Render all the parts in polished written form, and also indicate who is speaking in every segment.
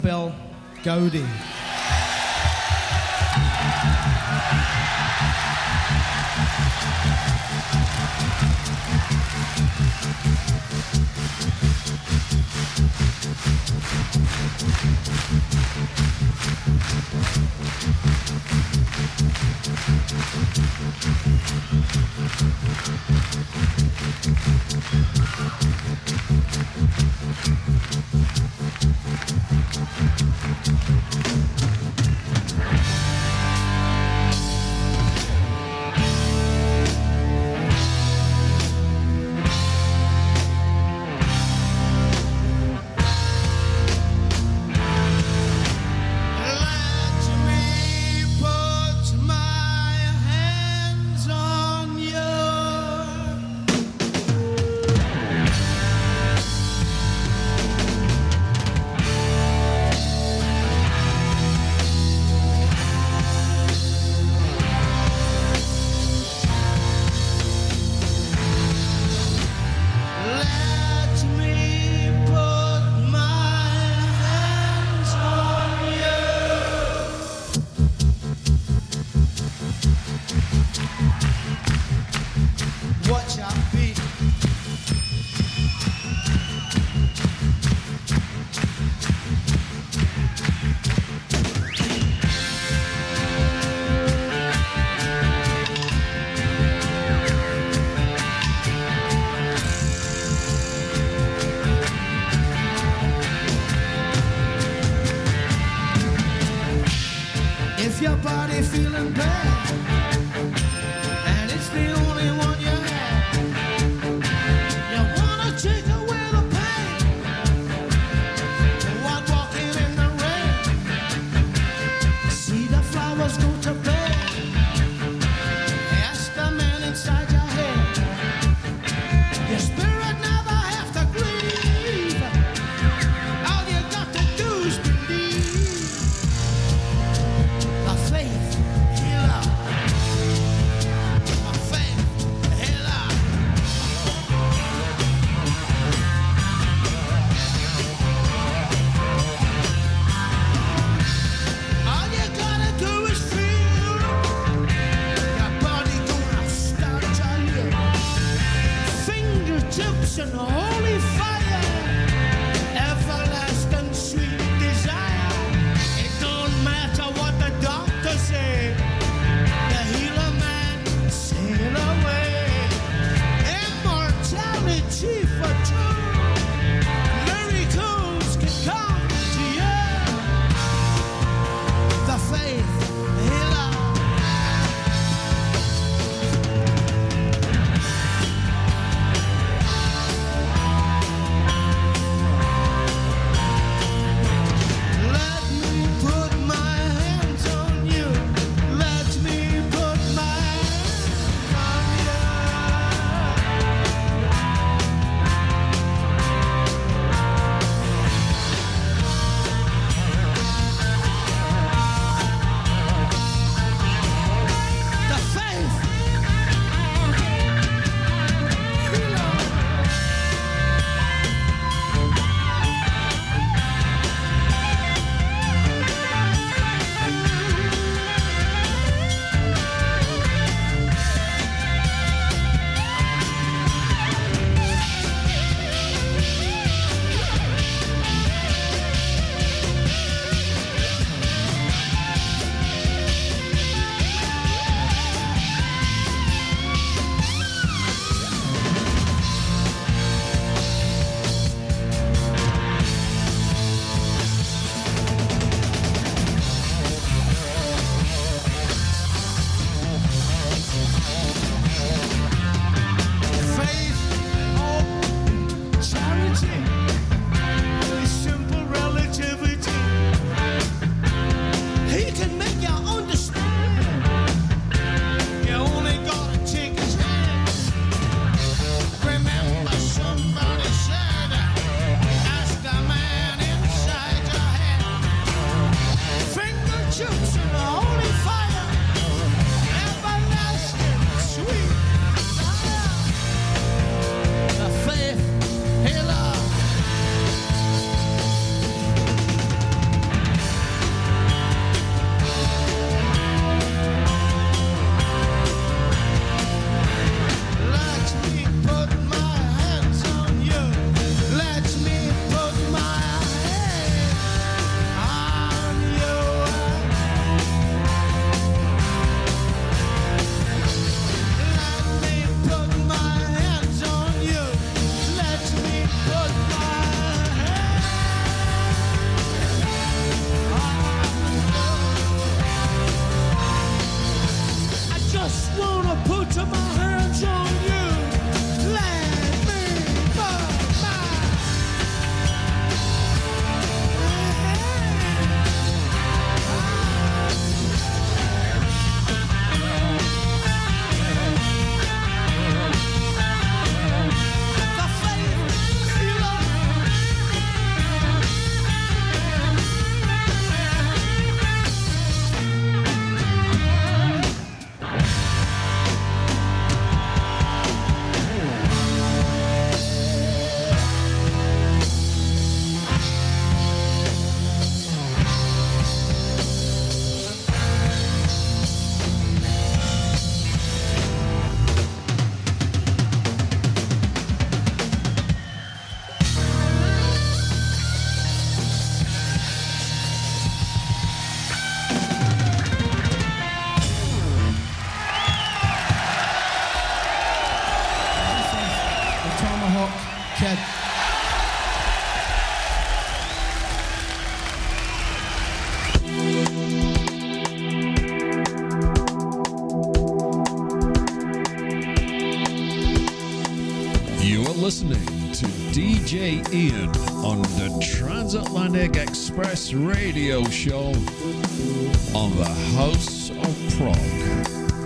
Speaker 1: Bell Goldie. Your body feeling bad, and it's the only one you have. You wanna take away the pain, while walking in the rain. See the flowers go to bed. Ask the man inside your head. Your spirit never have to grieve. All you got to do is believe. Faith, healer.
Speaker 2: listening to DJ Ian on the Transatlantic Express radio show on the House of Prog.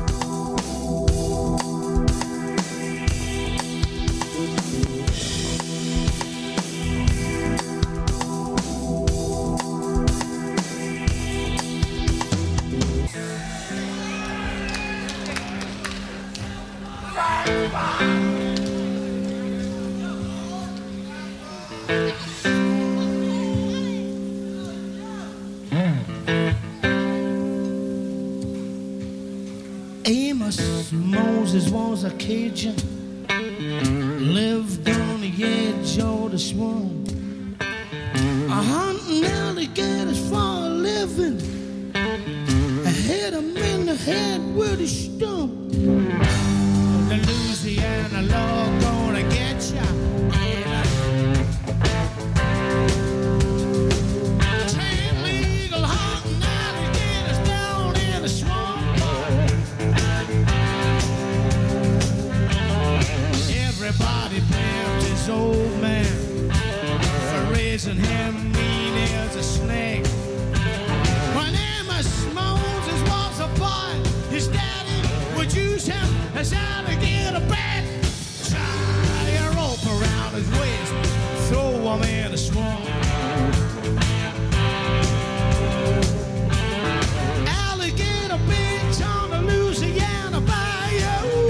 Speaker 1: Amos Moses was a Cajun, lived on the edge of the swamp, hunting alligators for a living. I hit him in the head with a stump. The Louisiana law gonna get ya. Everybody blamed his old man for raising him mean as a snake. When Amos Moses was a boy, his daddy would use him as alligator bait. Tie a rope around his waist, throw him in the swamp. Alligator baits on the Louisiana bayou.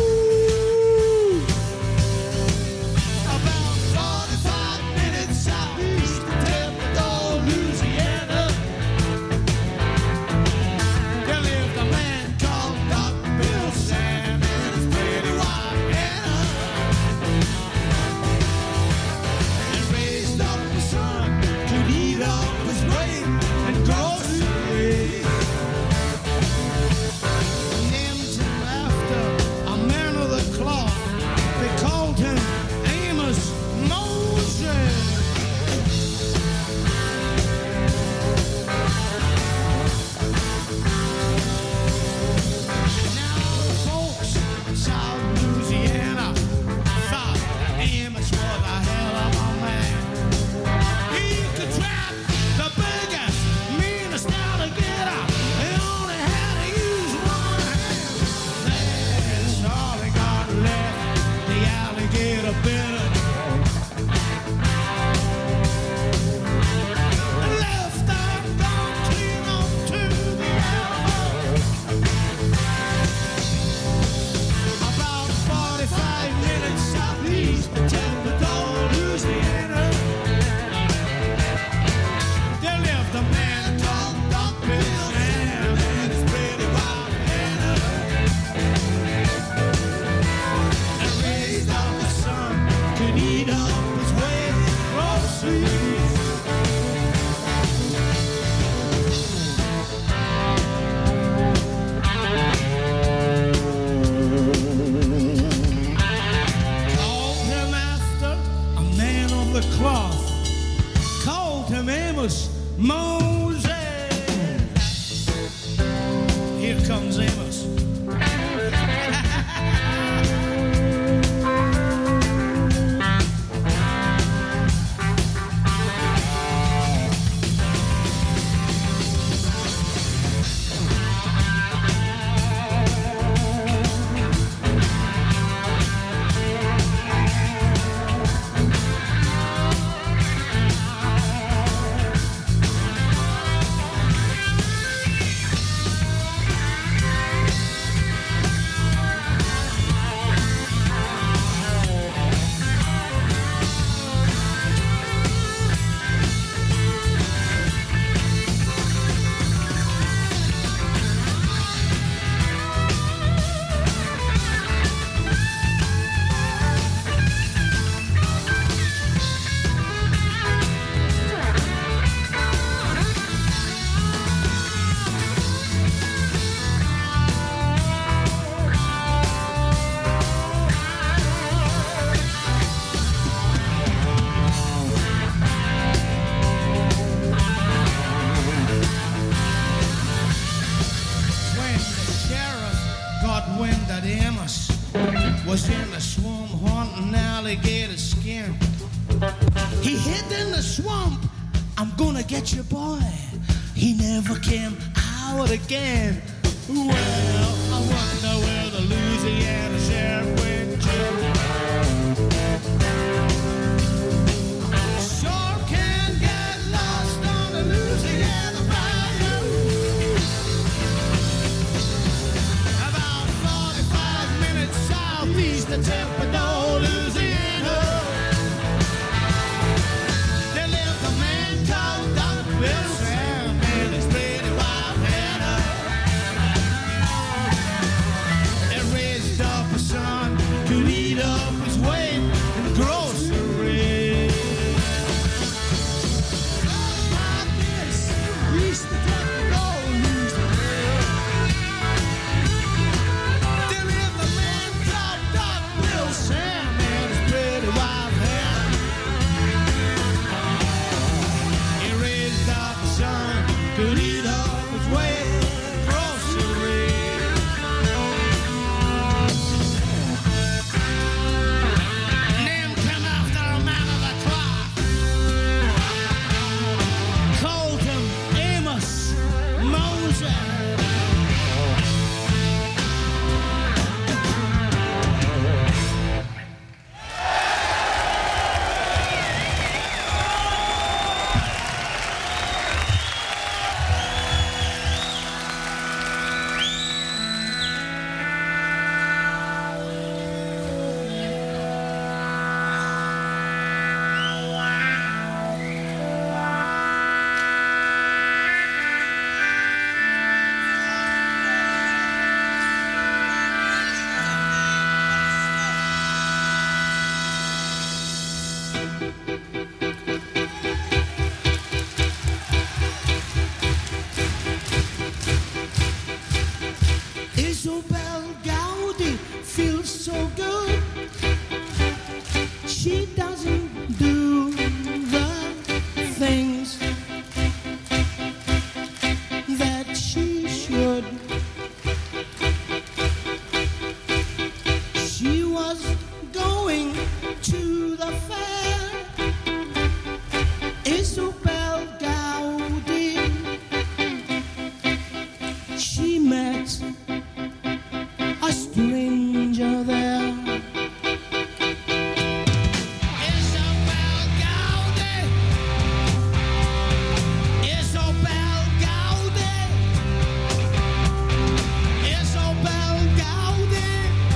Speaker 1: was in the swamp wanting alligator skin. He hid in the swamp. I'm gonna get you, boy. He never came out again. Well, I wonder where the Louisiana sheriff went to. Sure can get lost on the Louisiana Bayou. About 45 minutes southeast of Templeton, Louisiana. There lived a man called Doc Wilson and his pretty wife Hannah. They raised up a son to eat up his weight in the grocery. Like this, used to take the gold, used to there lived a man called Doc Wilson and his pretty wife Hannah. He raised up a son to eat up his weight in the grocery. Name came after a man of the cloth. Called him Amos Moser. Isobel Gowdy feels so good. She doesn't do the things that she should. She was going to the fair. Isobel Gowdy. She met a stranger there. Isobel Gowdy. Isobel Gowdy. Isobel Gowdy.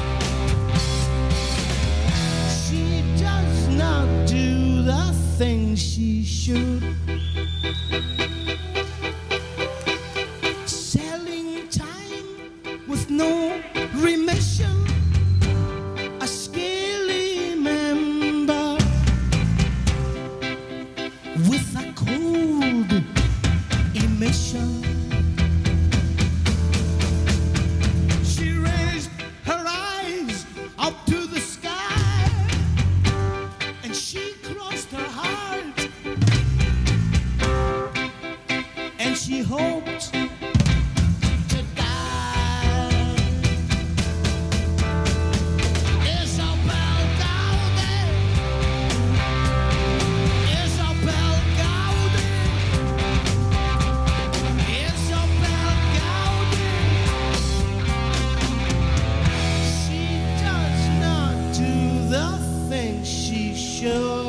Speaker 1: She does not do the things she should. Selling time with no remission, a scaly member with a cold emission. She raised her eyes up to the sky and she crossed her heart and she hoped to die. Isobel Gowdy. Isobel Gowdy. Isobel Gowdy. She does not do the things she should.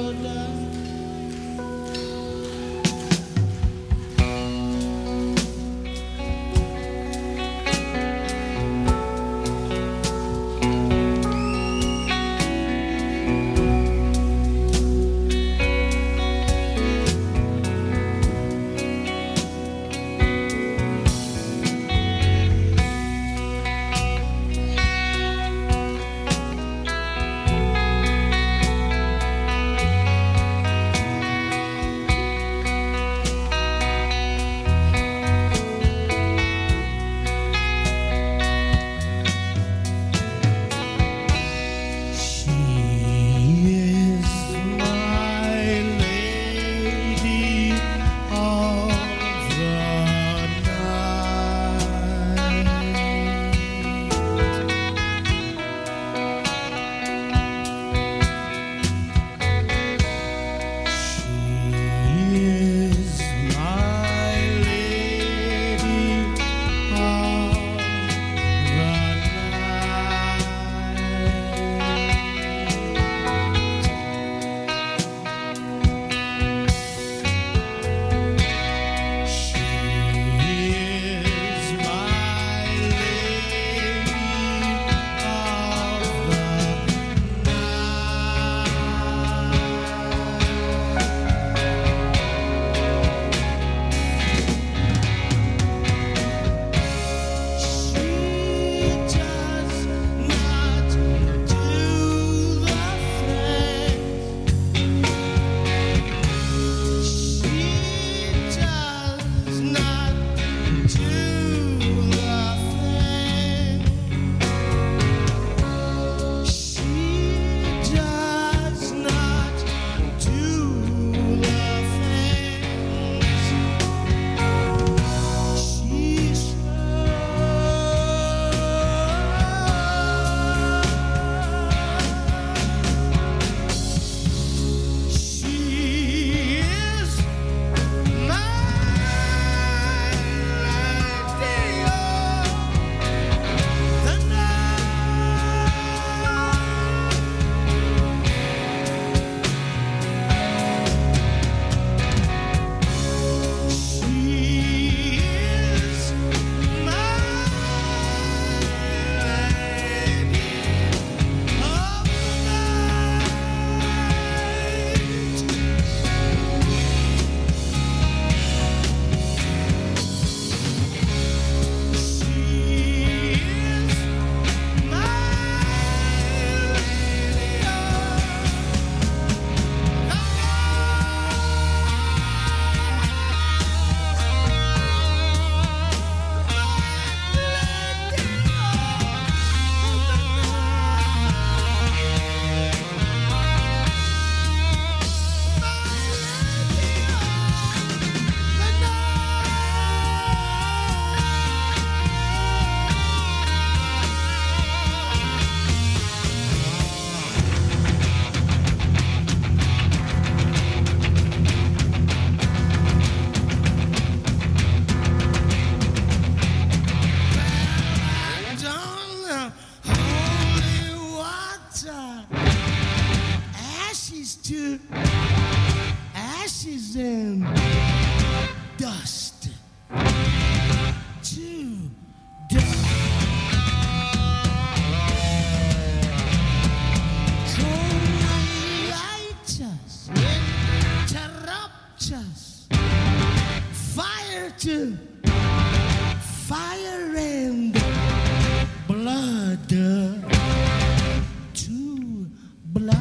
Speaker 1: fire and blood to blood.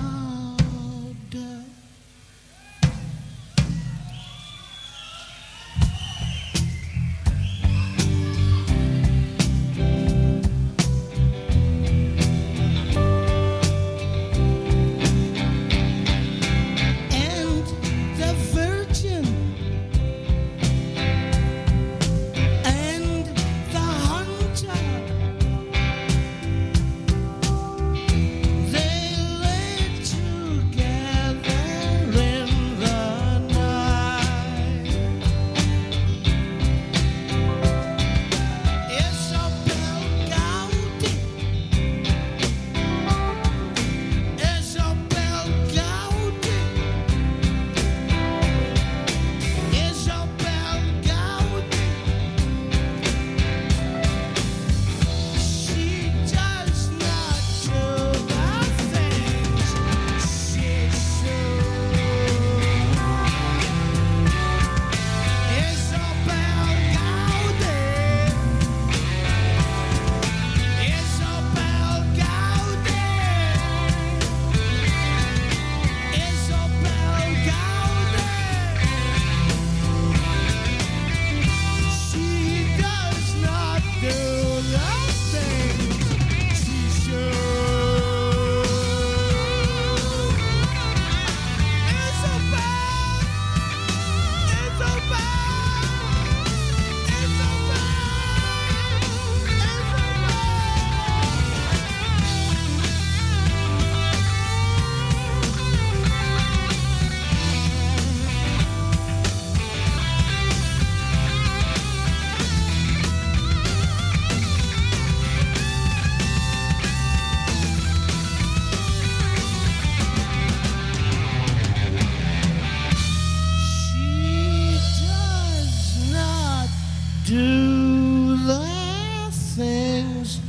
Speaker 1: Do the things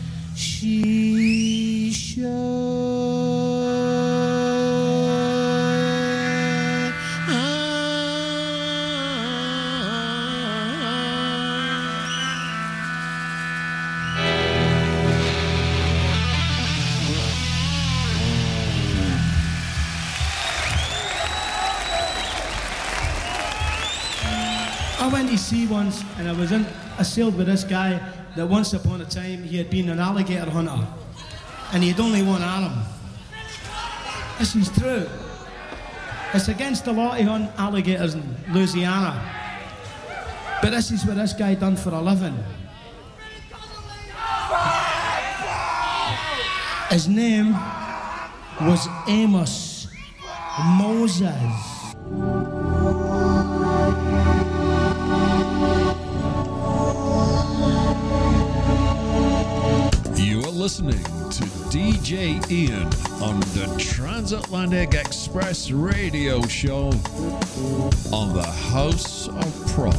Speaker 1: she should. I went to sea once, and I sailed with this guy that once upon a time he had been an alligator hunter, and he had only one arm. This is true. It's against the law to hunt alligators in Louisiana, but this is what this guy done for a living. His name was Amos Moses.
Speaker 2: Listening to DJ Ian on the Transatlantic Express radio show on the House of Prog.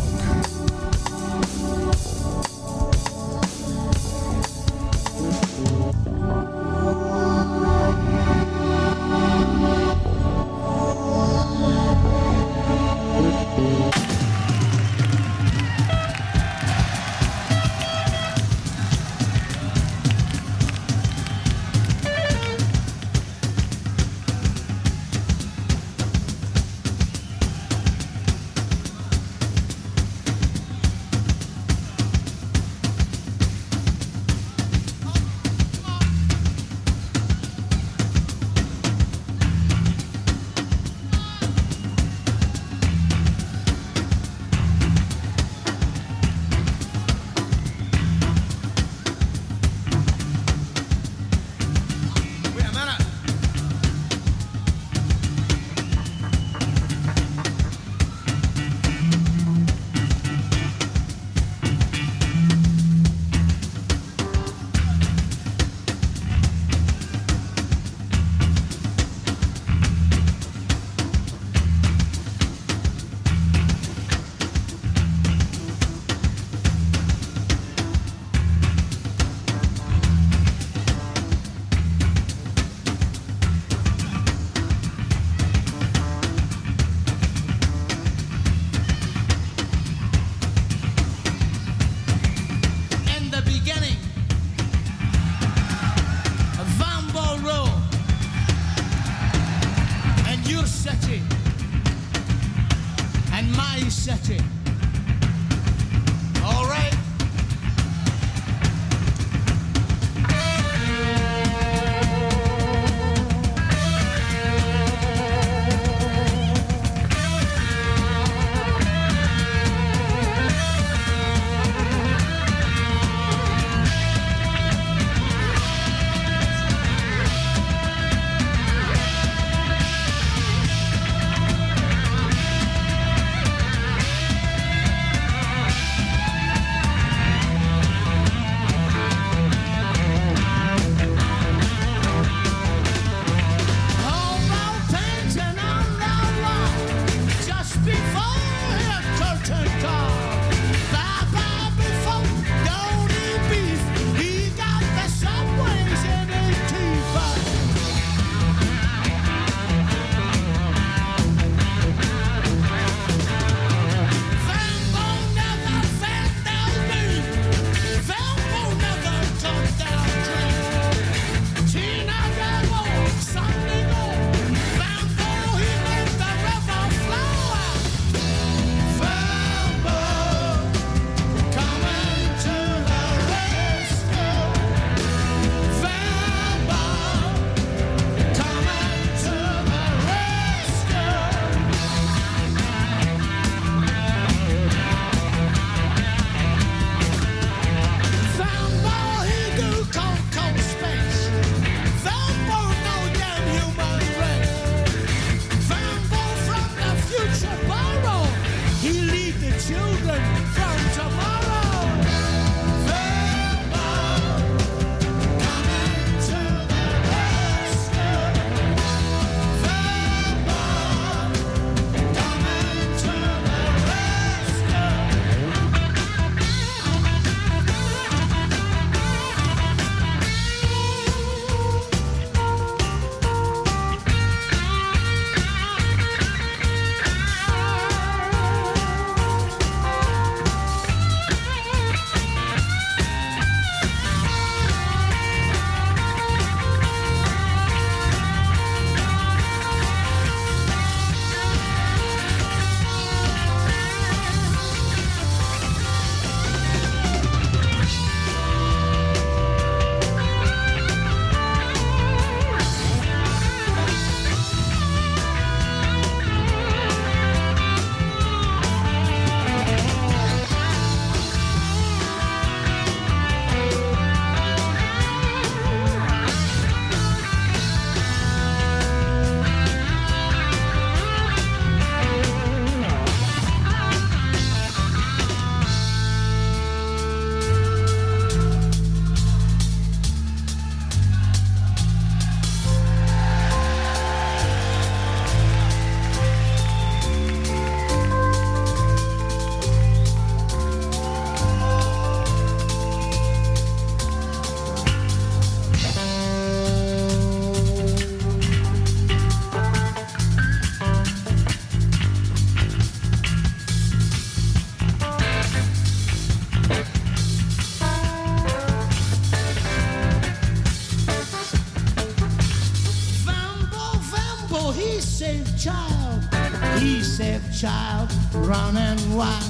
Speaker 1: child running wild.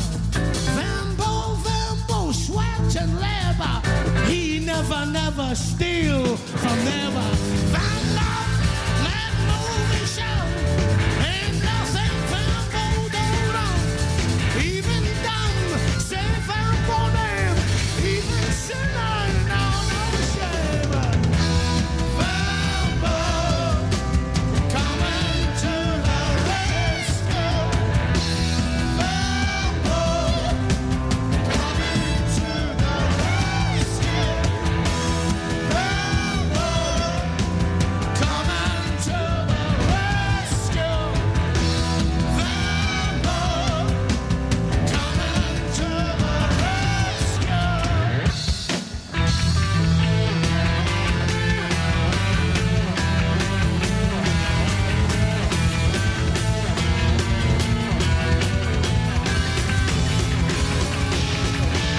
Speaker 1: Vambo, sweat and labor. He never steal from never.